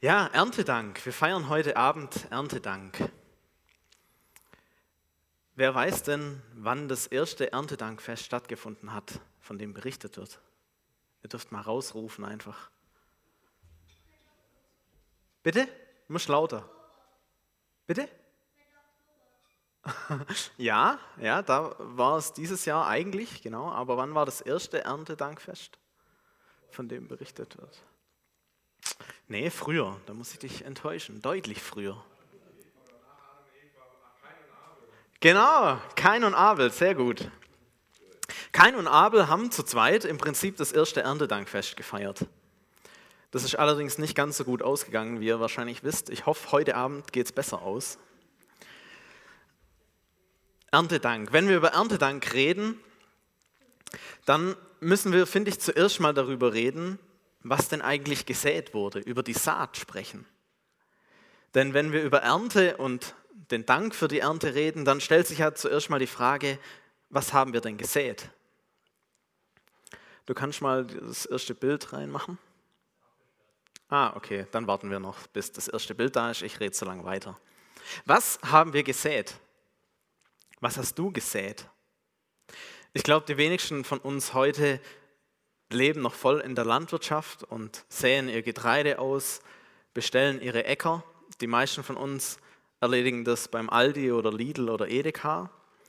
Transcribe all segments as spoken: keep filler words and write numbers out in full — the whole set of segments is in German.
Ja, Erntedank. Wir feiern heute Abend Erntedank. Wer weiß denn, wann das erste Erntedankfest stattgefunden hat, von dem berichtet wird? Ihr dürft mal rausrufen einfach. Bitte? Du musst lauter. Bitte? Ja, ja, da war es dieses Jahr eigentlich, genau. Aber wann war das erste Erntedankfest, von dem berichtet wird? Nee, früher. Da muss ich dich enttäuschen. Deutlich früher. Genau, Kain und Abel, sehr gut. Kain und Abel haben zu zweit im Prinzip das erste Erntedankfest gefeiert. Das ist allerdings nicht ganz so gut ausgegangen, wie ihr wahrscheinlich wisst. Ich hoffe, heute Abend geht es besser aus. Erntedank. Wenn wir über Erntedank reden, dann müssen wir, finde ich, zuerst mal darüber reden, was denn eigentlich gesät wurde, über die Saat sprechen. Denn wenn wir über Ernte und den Dank für die Ernte reden, dann stellt sich ja zuerst mal die Frage, was haben wir denn gesät? Du kannst mal das erste Bild reinmachen. Ah, okay, dann warten wir noch, bis das erste Bild da ist. Ich rede so lange weiter. Was haben wir gesät? Was hast du gesät? Ich glaube, die wenigsten von uns heute leben noch voll in der Landwirtschaft und säen ihr Getreide aus, bestellen ihre Äcker. Die meisten von uns erledigen das beim Aldi oder Lidl oder Edeka.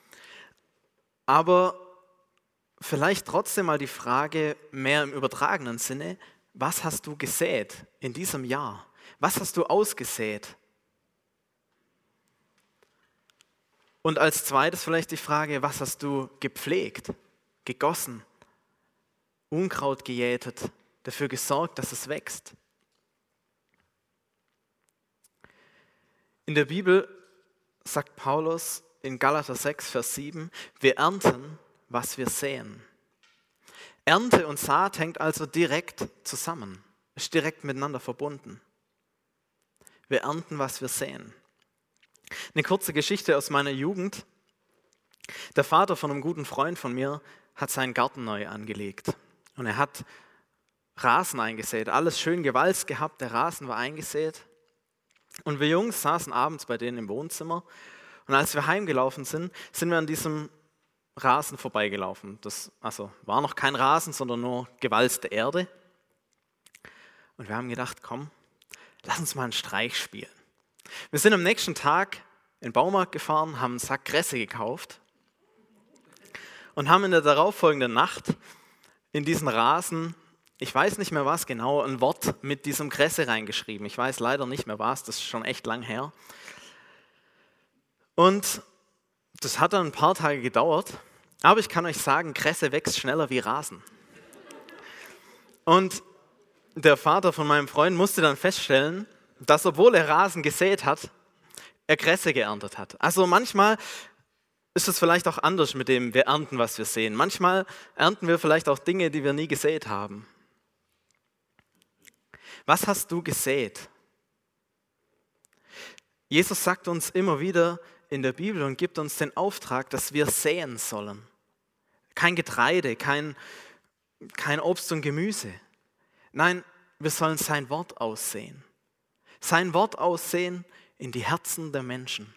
Aber vielleicht trotzdem mal die Frage, mehr im übertragenen Sinne, was hast du gesät in diesem Jahr? Was hast du ausgesät? Und als zweites vielleicht die Frage, was hast du gepflegt, gegossen, Unkraut gejätet, dafür gesorgt, dass es wächst? In der Bibel sagt Paulus in Galater sechs, Vers sieben, wir ernten, was wir säen. Ernte und Saat hängt also direkt zusammen, ist direkt miteinander verbunden. Wir ernten, was wir säen. Eine kurze Geschichte aus meiner Jugend. Der Vater von einem guten Freund von mir hat seinen Garten neu angelegt. Und er hat Rasen eingesät, alles schön gewalzt gehabt, der Rasen war eingesät. Und wir Jungs saßen abends bei denen im Wohnzimmer. Und als wir heimgelaufen sind, sind wir an diesem Rasen vorbeigelaufen. Das also war noch kein Rasen, sondern nur gewalzte Erde. Und wir haben gedacht, komm, lass uns mal einen Streich spielen. Wir sind am nächsten Tag in den Baumarkt gefahren, haben einen Sack Kresse gekauft und haben in der darauffolgenden Nacht in diesen Rasen, ich weiß nicht mehr was genau, ein Wort mit diesem Kresse reingeschrieben. Ich weiß leider nicht mehr was, das ist schon echt lang her. Und das hat dann ein paar Tage gedauert, aber ich kann euch sagen, Kresse wächst schneller wie Rasen. Und der Vater von meinem Freund musste dann feststellen, dass obwohl er Rasen gesät hat, er Kresse geerntet hat. Also manchmal ist es vielleicht auch anders mit dem, wir ernten, was wir sehen. Manchmal ernten wir vielleicht auch Dinge, die wir nie gesät haben. Was hast du gesät? Jesus sagt uns immer wieder in der Bibel und gibt uns den Auftrag, dass wir säen sollen. Kein Getreide, kein, kein Obst und Gemüse. Nein, wir sollen sein Wort aussehen. Sein Wort aussehen in die Herzen der Menschen.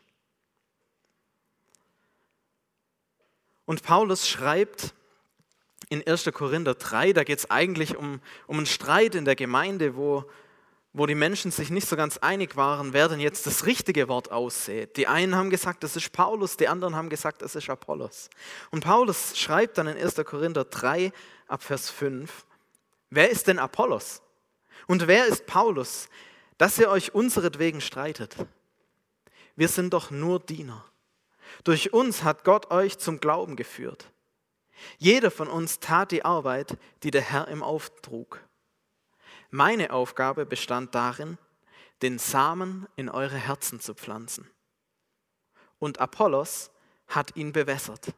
Und Paulus schreibt in erster Korinther drei, da geht es eigentlich um, um einen Streit in der Gemeinde, wo, wo die Menschen sich nicht so ganz einig waren, wer denn jetzt das richtige Wort aussät. Die einen haben gesagt, das ist Paulus, die anderen haben gesagt, das ist Apollos. Und Paulus schreibt dann in erster Korinther drei, ab Vers fünf, wer ist denn Apollos? Und wer ist Paulus, dass ihr euch unseretwegen streitet? Wir sind doch nur Diener. Durch uns hat Gott euch zum Glauben geführt. Jeder von uns tat die Arbeit, die der Herr ihm auftrug. Meine Aufgabe bestand darin, den Samen in eure Herzen zu pflanzen. Und Apollos hat ihn bewässert.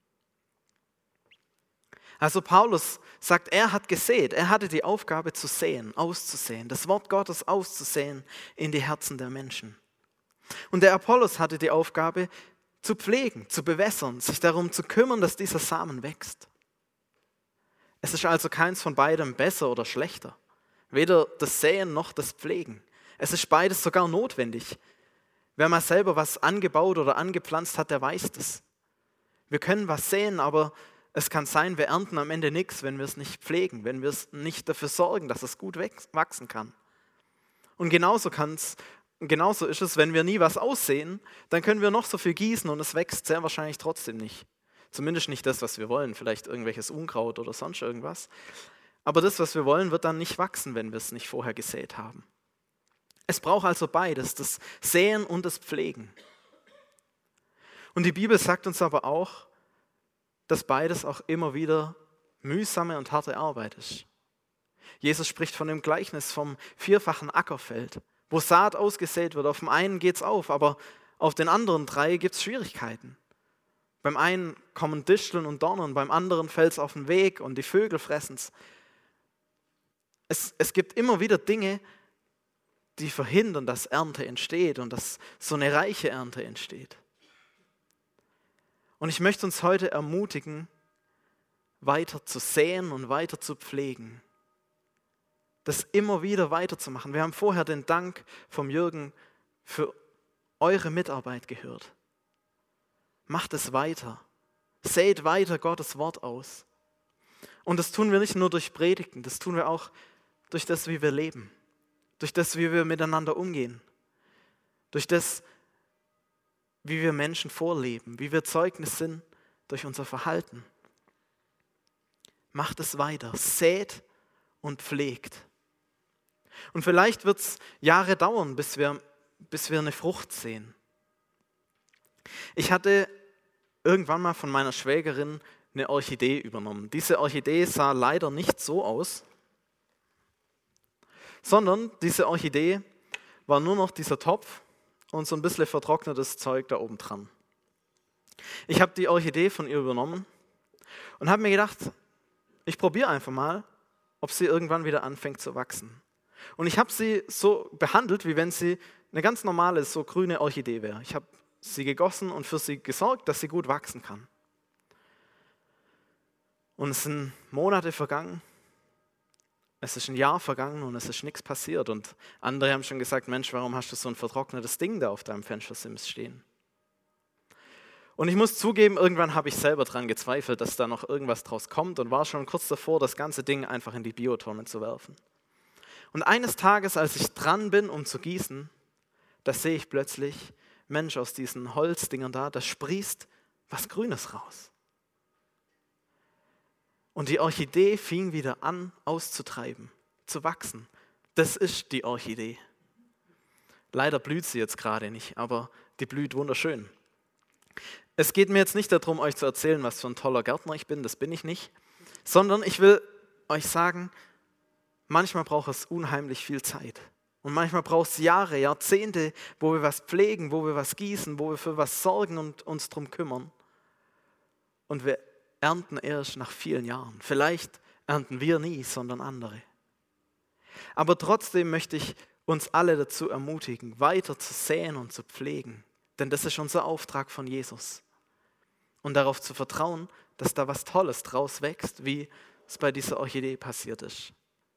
Also Paulus sagt, er hat gesät, er hatte die Aufgabe zu säen, auszusehen, das Wort Gottes auszusehen in die Herzen der Menschen. Und der Apollos hatte die Aufgabe zu pflegen, zu bewässern, sich darum zu kümmern, dass dieser Samen wächst. Es ist also keins von beidem besser oder schlechter. Weder das Säen noch das Pflegen. Es ist beides sogar notwendig. Wer mal selber was angebaut oder angepflanzt hat, der weiß das. Wir können was säen, aber es kann sein, wir ernten am Ende nichts, wenn wir es nicht pflegen, wenn wir es nicht dafür sorgen, dass es gut wachsen kann. Und genauso kann's, genauso ist es, wenn wir nie was aussehen, dann können wir noch so viel gießen und es wächst sehr wahrscheinlich trotzdem nicht. Zumindest nicht das, was wir wollen, vielleicht irgendwelches Unkraut oder sonst irgendwas. Aber das, was wir wollen, wird dann nicht wachsen, wenn wir es nicht vorher gesät haben. Es braucht also beides, das Säen und das Pflegen. Und die Bibel sagt uns aber auch, dass beides auch immer wieder mühsame und harte Arbeit ist. Jesus spricht von dem Gleichnis vom vierfachen Ackerfeld, wo Saat ausgesät wird. Auf dem einen geht es auf, aber auf den anderen drei gibt es Schwierigkeiten. Beim einen kommen Disteln und Dornen, beim anderen fällt es auf den Weg und die Vögel fressen es. Es gibt immer wieder Dinge, die verhindern, dass Ernte entsteht und dass so eine reiche Ernte entsteht. Und ich möchte uns heute ermutigen, weiter zu säen und weiter zu pflegen. Das immer wieder weiterzumachen. Wir haben vorher den Dank vom Jürgen für eure Mitarbeit gehört. Macht es weiter. Sät weiter Gottes Wort aus. Und das tun wir nicht nur durch Predigten, das tun wir auch durch das, wie wir leben. Durch das, wie wir miteinander umgehen. Durch das, wie wir Menschen vorleben, wie wir Zeugnis sind durch unser Verhalten. Macht es weiter, sät und pflegt. Und vielleicht wird es Jahre dauern, bis wir, bis wir eine Frucht sehen. Ich hatte irgendwann mal von meiner Schwägerin eine Orchidee übernommen. Diese Orchidee sah leider nicht so aus, sondern diese Orchidee war nur noch dieser Topf und so ein bisschen vertrocknetes Zeug da oben dran. Ich habe die Orchidee von ihr übernommen und habe mir gedacht, ich probiere einfach mal, ob sie irgendwann wieder anfängt zu wachsen. Und ich habe sie so behandelt, wie wenn sie eine ganz normale, so grüne Orchidee wäre. Ich habe sie gegossen und für sie gesorgt, dass sie gut wachsen kann. Und es sind Monate vergangen, es ist ein Jahr vergangen und es ist nichts passiert. Und andere haben schon gesagt, Mensch, warum hast du so ein vertrocknetes Ding da auf deinem Fenstersims stehen? Und ich muss zugeben, irgendwann habe ich selber daran gezweifelt, dass da noch irgendwas draus kommt und war schon kurz davor, das ganze Ding einfach in die Biotonne zu werfen. Und eines Tages, als ich dran bin, um zu gießen, da sehe ich plötzlich, Mensch, aus diesen Holzdingern da, da sprießt was Grünes raus. Und die Orchidee fing wieder an, auszutreiben, zu wachsen. Das ist die Orchidee. Leider blüht sie jetzt gerade nicht, aber die blüht wunderschön. Es geht mir jetzt nicht darum, euch zu erzählen, was für ein toller Gärtner ich bin, das bin ich nicht, sondern ich will euch sagen, manchmal braucht es unheimlich viel Zeit. Und manchmal braucht es Jahre, Jahrzehnte, wo wir was pflegen, wo wir was gießen, wo wir für was sorgen und uns darum kümmern. Und wir ernten erst nach vielen Jahren. Vielleicht ernten wir nie, sondern andere. Aber trotzdem möchte ich uns alle dazu ermutigen, weiter zu säen und zu pflegen. Denn das ist unser Auftrag von Jesus. Und darauf zu vertrauen, dass da was Tolles draus wächst, wie es bei dieser Orchidee passiert ist.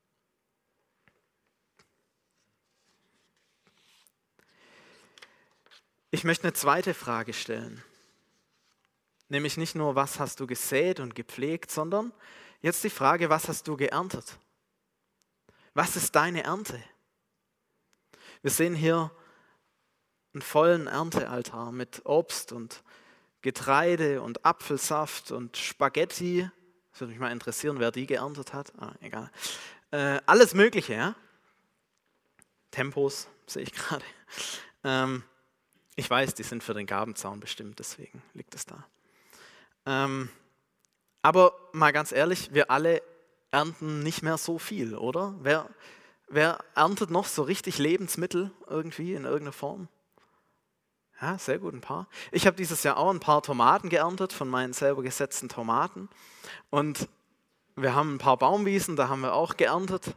Ich möchte eine zweite Frage stellen. Nämlich nicht nur, was hast du gesät und gepflegt, sondern jetzt die Frage, was hast du geerntet? Was ist deine Ernte? Wir sehen hier einen vollen Erntealtar mit Obst und Getreide und Apfelsaft und Spaghetti. Das würde mich mal interessieren, wer die geerntet hat. Ah, egal. Äh, alles Mögliche, ja? Tempos sehe ich gerade. Ähm, ich weiß, die sind für den Gabenzaun bestimmt, deswegen liegt es da. Ähm, aber mal ganz ehrlich, wir alle ernten nicht mehr so viel, oder? Wer, wer erntet noch so richtig Lebensmittel irgendwie in irgendeiner Form? Ja, sehr gut, ein paar. Ich habe dieses Jahr auch ein paar Tomaten geerntet von meinen selber gesetzten Tomaten. Und wir haben ein paar Baumwiesen, da haben wir auch geerntet.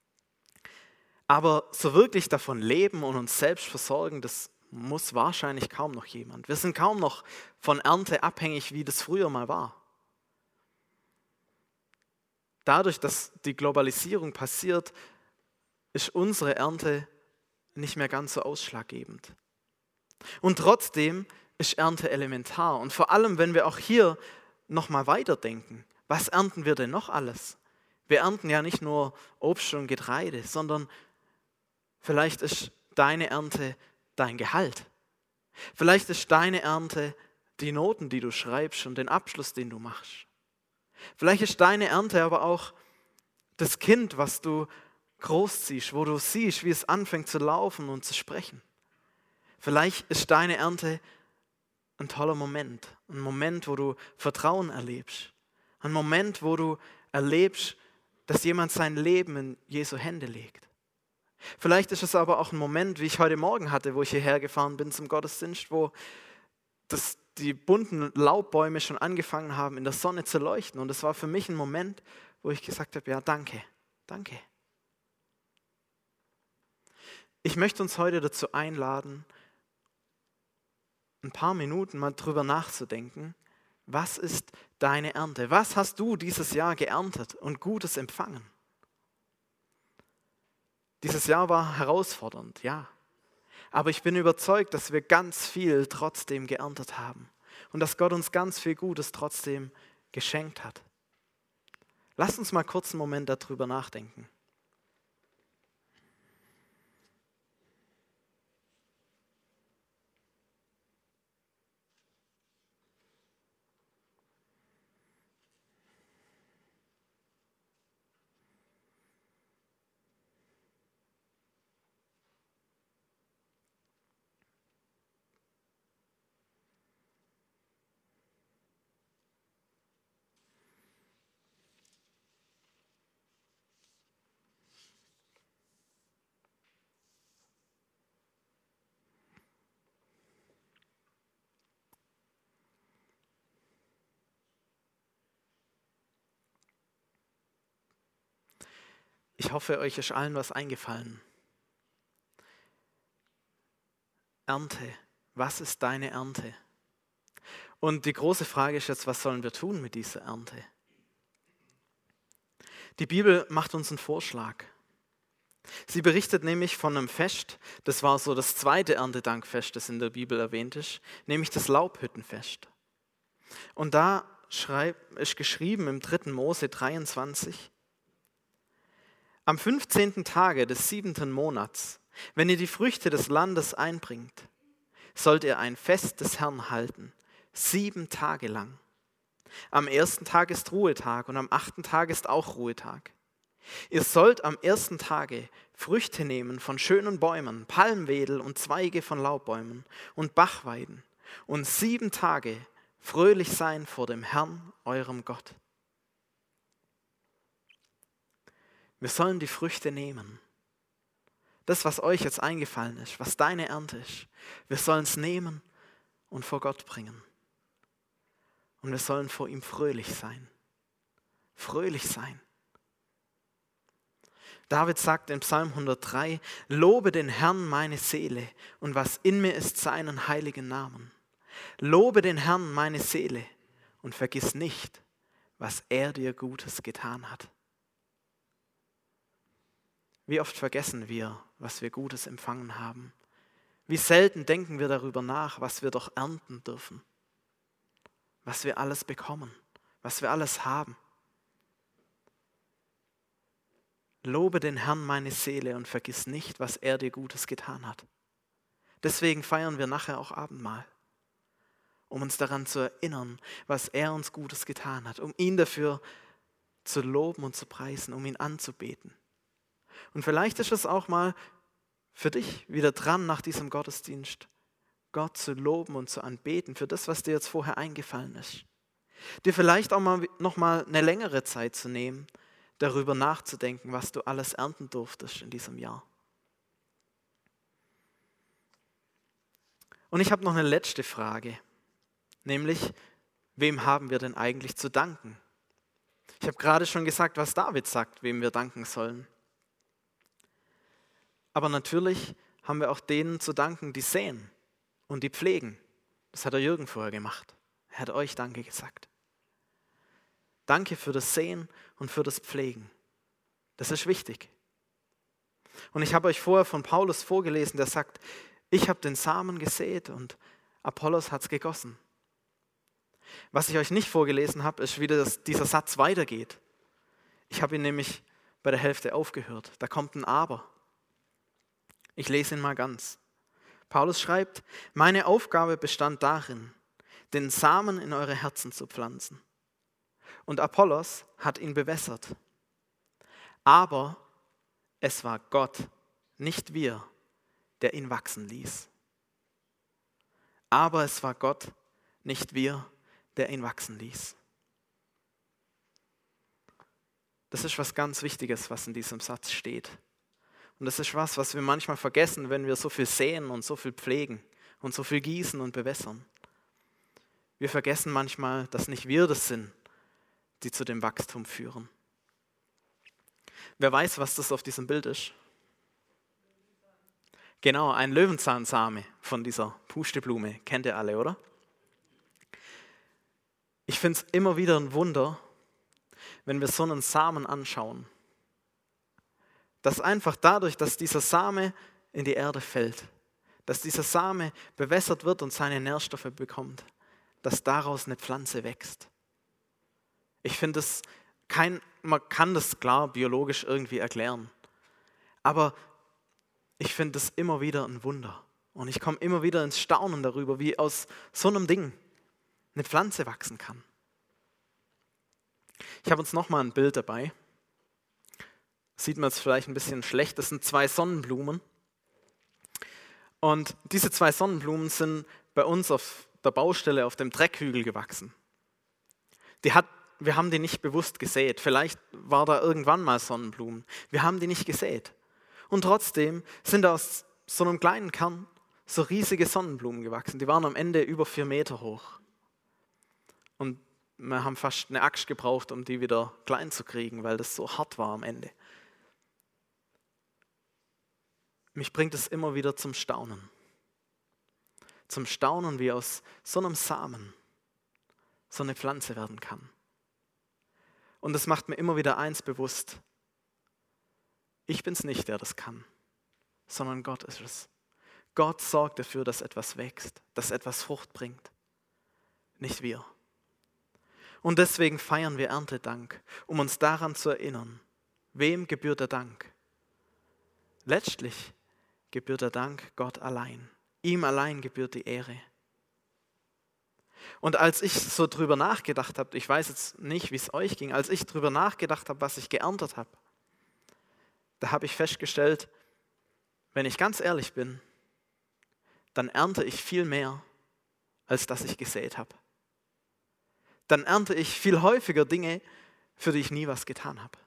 Aber so wirklich davon leben und uns selbst versorgen, das muss wahrscheinlich kaum noch jemand. Wir sind kaum noch von Ernte abhängig, wie das früher mal war. Dadurch, dass die Globalisierung passiert, ist unsere Ernte nicht mehr ganz so ausschlaggebend. Und trotzdem ist Ernte elementar. Und vor allem, wenn wir auch hier nochmal weiterdenken, was ernten wir denn noch alles? Wir ernten ja nicht nur Obst und Getreide, sondern vielleicht ist deine Ernte dein Gehalt. Vielleicht ist deine Ernte die Noten, die du schreibst und den Abschluss, den du machst. Vielleicht ist deine Ernte aber auch das Kind, was du großziehst, wo du siehst, wie es anfängt zu laufen und zu sprechen. Vielleicht ist deine Ernte ein toller Moment, ein Moment, wo du Vertrauen erlebst, ein Moment, wo du erlebst, dass jemand sein Leben in Jesu Hände legt. Vielleicht ist es aber auch ein Moment, wie ich heute Morgen hatte, wo ich hierher gefahren bin zum Gottesdienst, wo das, die bunten Laubbäume schon angefangen haben, in der Sonne zu leuchten. Und es war für mich ein Moment, wo ich gesagt habe, ja, danke, danke. Ich möchte uns heute dazu einladen, ein paar Minuten mal drüber nachzudenken, was ist deine Ernte? Was hast du dieses Jahr geerntet und Gutes empfangen? Dieses Jahr war herausfordernd, ja. Aber ich bin überzeugt, dass wir ganz viel trotzdem geerntet haben und dass Gott uns ganz viel Gutes trotzdem geschenkt hat. Lasst uns mal kurz einen Moment darüber nachdenken. Ich hoffe, euch ist allen was eingefallen. Ernte. Was ist deine Ernte? Und die große Frage ist jetzt, was sollen wir tun mit dieser Ernte? Die Bibel macht uns einen Vorschlag. Sie berichtet nämlich von einem Fest, das war so das zweite Erntedankfest, das in der Bibel erwähnt ist, nämlich das Laubhüttenfest. Und da schreib, ist geschrieben im dritten Mose dreiundzwanzig, am fünfzehnten Tage des siebenten Monats, wenn ihr die Früchte des Landes einbringt, sollt ihr ein Fest des Herrn halten, sieben Tage lang. Am ersten Tag ist Ruhetag und am achten Tag ist auch Ruhetag. Ihr sollt am ersten Tage Früchte nehmen von schönen Bäumen, Palmwedel und Zweige von Laubbäumen und Bachweiden und sieben Tage fröhlich sein vor dem Herrn, eurem Gott. Wir sollen die Früchte nehmen. Das, was euch jetzt eingefallen ist, was deine Ernte ist, wir sollen es nehmen und vor Gott bringen. Und wir sollen vor ihm fröhlich sein. Fröhlich sein. David sagt in Psalm hundertdrei, lobe den Herrn meine Seele und was in mir ist seinen heiligen Namen. Lobe den Herrn meine Seele und vergiss nicht, was er dir Gutes getan hat. Wie oft vergessen wir, was wir Gutes empfangen haben. Wie selten denken wir darüber nach, was wir doch ernten dürfen. Was wir alles bekommen, was wir alles haben. Lobe den Herrn meine Seele und vergiss nicht, was er dir Gutes getan hat. Deswegen feiern wir nachher auch Abendmahl, um uns daran zu erinnern, was er uns Gutes getan hat, um ihn dafür zu loben und zu preisen, um ihn anzubeten. Und vielleicht ist es auch mal für dich wieder dran, nach diesem Gottesdienst Gott zu loben und zu anbeten für das, was dir jetzt vorher eingefallen ist. Dir vielleicht auch mal noch mal eine längere Zeit zu nehmen, darüber nachzudenken, was du alles ernten durftest in diesem Jahr. Und ich habe noch eine letzte Frage, nämlich, wem haben wir denn eigentlich zu danken? Ich habe gerade schon gesagt, was David sagt, wem wir danken sollen. Aber natürlich haben wir auch denen zu danken, die säen und die pflegen. Das hat der Jürgen vorher gemacht. Er hat euch Danke gesagt. Danke für das Säen und für das Pflegen. Das ist wichtig. Und ich habe euch vorher von Paulus vorgelesen, der sagt, ich habe den Samen gesät und Apollos hat es gegossen. Was ich euch nicht vorgelesen habe, ist, wie das, dieser Satz weitergeht. Ich habe ihn nämlich bei der Hälfte aufgehört. Da kommt ein Aber. Ich lese ihn mal ganz. Paulus schreibt, meine Aufgabe bestand darin, den Samen in eure Herzen zu pflanzen. Und Apollos hat ihn bewässert. Aber es war Gott, nicht wir, der ihn wachsen ließ. Aber es war Gott, nicht wir, der ihn wachsen ließ. Das ist was ganz Wichtiges, was in diesem Satz steht. Und das ist was, was wir manchmal vergessen, wenn wir so viel säen und so viel pflegen und so viel gießen und bewässern. Wir vergessen manchmal, dass nicht wir das sind, die zu dem Wachstum führen. Wer weiß, was das auf diesem Bild ist? Genau, ein Löwenzahnsame von dieser Pusteblume. Kennt ihr alle, oder? Ich finde es immer wieder ein Wunder, wenn wir so einen Samen anschauen, dass einfach dadurch, dass dieser Same in die Erde fällt, dass dieser Same bewässert wird und seine Nährstoffe bekommt, dass daraus eine Pflanze wächst. Ich finde es kein, man kann das klar biologisch irgendwie erklären, aber ich finde es immer wieder ein Wunder und ich komme immer wieder ins Staunen darüber, wie aus so einem Ding eine Pflanze wachsen kann. Ich habe uns nochmal ein Bild dabei. Sieht man jetzt vielleicht ein bisschen schlecht. Das sind zwei Sonnenblumen. Und diese zwei Sonnenblumen sind bei uns auf der Baustelle auf dem Dreckhügel gewachsen. Die hat, wir haben die nicht bewusst gesät. Vielleicht war da irgendwann mal Sonnenblumen. Wir haben die nicht gesät. Und trotzdem sind aus so einem kleinen Kern so riesige Sonnenblumen gewachsen. Die waren am Ende über vier Meter hoch. Und wir haben fast eine Axt gebraucht, um die wieder klein zu kriegen, weil das so hart war am Ende. Mich bringt es immer wieder zum Staunen. Zum Staunen, wie aus so einem Samen so eine Pflanze werden kann. Und es macht mir immer wieder eins bewusst. Ich bin es nicht, der das kann, sondern Gott ist es. Gott sorgt dafür, dass etwas wächst, dass etwas Frucht bringt. Nicht wir. Und deswegen feiern wir Erntedank, um uns daran zu erinnern, wem gebührt der Dank? Letztlich gebührt der Dank Gott allein. Ihm allein gebührt die Ehre. Und als ich so drüber nachgedacht habe, ich weiß jetzt nicht, wie es euch ging, als ich drüber nachgedacht habe, was ich geerntet habe, da habe ich festgestellt, wenn ich ganz ehrlich bin, dann ernte ich viel mehr, als dass ich gesät habe. Dann ernte ich viel häufiger Dinge, für die ich nie was getan habe.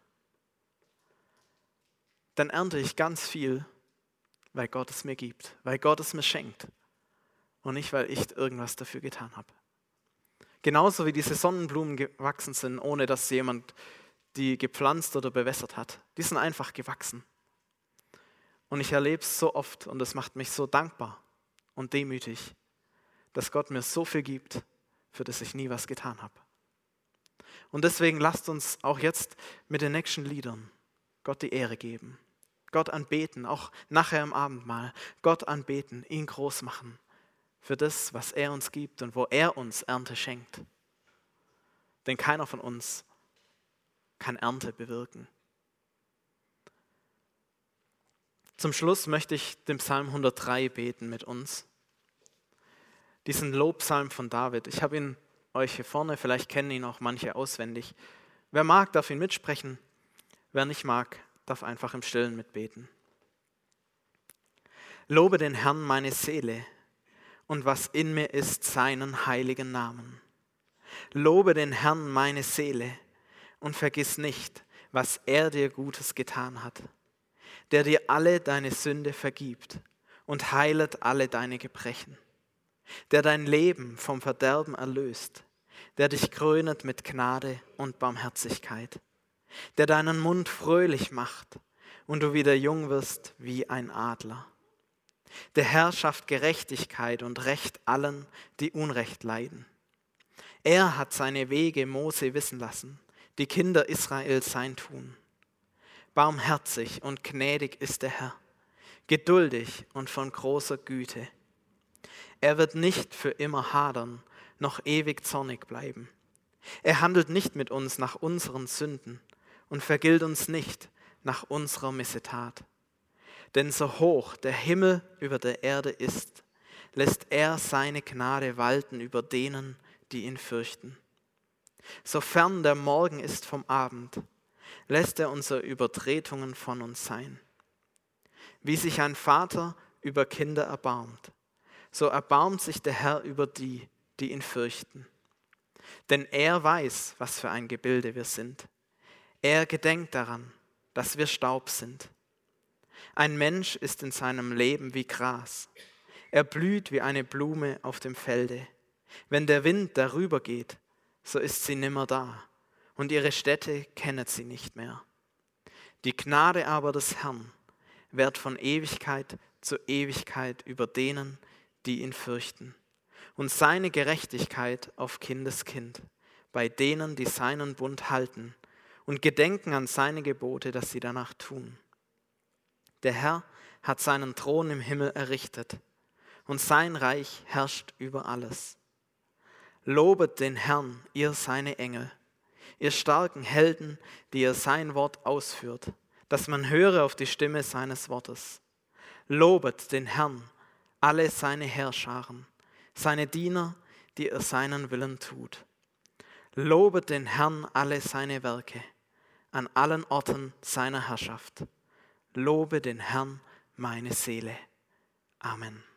Dann ernte ich ganz viel, weil Gott es mir gibt, weil Gott es mir schenkt und nicht, weil ich irgendwas dafür getan habe. Genauso wie diese Sonnenblumen gewachsen sind, ohne dass jemand die gepflanzt oder bewässert hat. Die sind einfach gewachsen. Und ich erlebe es so oft und es macht mich so dankbar und demütig, dass Gott mir so viel gibt, für das ich nie was getan habe. Und deswegen lasst uns auch jetzt mit den nächsten Liedern Gott die Ehre geben. Gott anbeten, auch nachher im Abendmahl. Gott anbeten, ihn groß machen für das, was er uns gibt und wo er uns Ernte schenkt. Denn keiner von uns kann Ernte bewirken. Zum Schluss möchte ich den Psalm hundertdrei beten mit uns. Diesen Lobpsalm von David. Ich habe ihn euch hier vorne, vielleicht kennen ihn auch manche auswendig. Wer mag, darf ihn mitsprechen. Wer nicht mag, darf einfach im Stillen mitbeten. Lobe den Herrn meine Seele und was in mir ist, seinen heiligen Namen. Lobe den Herrn meine Seele und vergiss nicht, was er dir Gutes getan hat, der dir alle deine Sünde vergibt und heilet alle deine Gebrechen, der dein Leben vom Verderben erlöst, der dich krönet mit Gnade und Barmherzigkeit, der deinen Mund fröhlich macht und du wieder jung wirst wie ein Adler. Der Herr schafft Gerechtigkeit und Recht allen, die Unrecht leiden. Er hat seine Wege Mose wissen lassen, die Kinder Israels sein Tun. Barmherzig und gnädig ist der Herr, geduldig und von großer Güte. Er wird nicht für immer hadern, noch ewig zornig bleiben. Er handelt nicht mit uns nach unseren Sünden und vergilt uns nicht nach unserer Missetat. Denn so hoch der Himmel über der Erde ist, lässt er seine Gnade walten über denen, die ihn fürchten. So fern der Morgen ist vom Abend, lässt er unsere Übertretungen von uns sein. Wie sich ein Vater über Kinder erbarmt, so erbarmt sich der Herr über die, die ihn fürchten. Denn er weiß, was für ein Gebilde wir sind. Er gedenkt daran, dass wir Staub sind. Ein Mensch ist in seinem Leben wie Gras. Er blüht wie eine Blume auf dem Felde. Wenn der Wind darüber geht, so ist sie nimmer da, und ihre Stätte kennet sie nicht mehr. Die Gnade aber des Herrn währt von Ewigkeit zu Ewigkeit über denen, die ihn fürchten, und seine Gerechtigkeit auf Kindeskind, bei denen, die seinen Bund halten und gedenken an seine Gebote, dass sie danach tun. Der Herr hat seinen Thron im Himmel errichtet, und sein Reich herrscht über alles. Lobet den Herrn, ihr seine Engel, ihr starken Helden, die ihr sein Wort ausführt, dass man höre auf die Stimme seines Wortes. Lobet den Herrn, alle seine Heerscharen, seine Diener, die er seinen Willen tut. Lobet den Herrn alle seine Werke, an allen Orten seiner Herrschaft. Lobe den Herrn, meine Seele. Amen.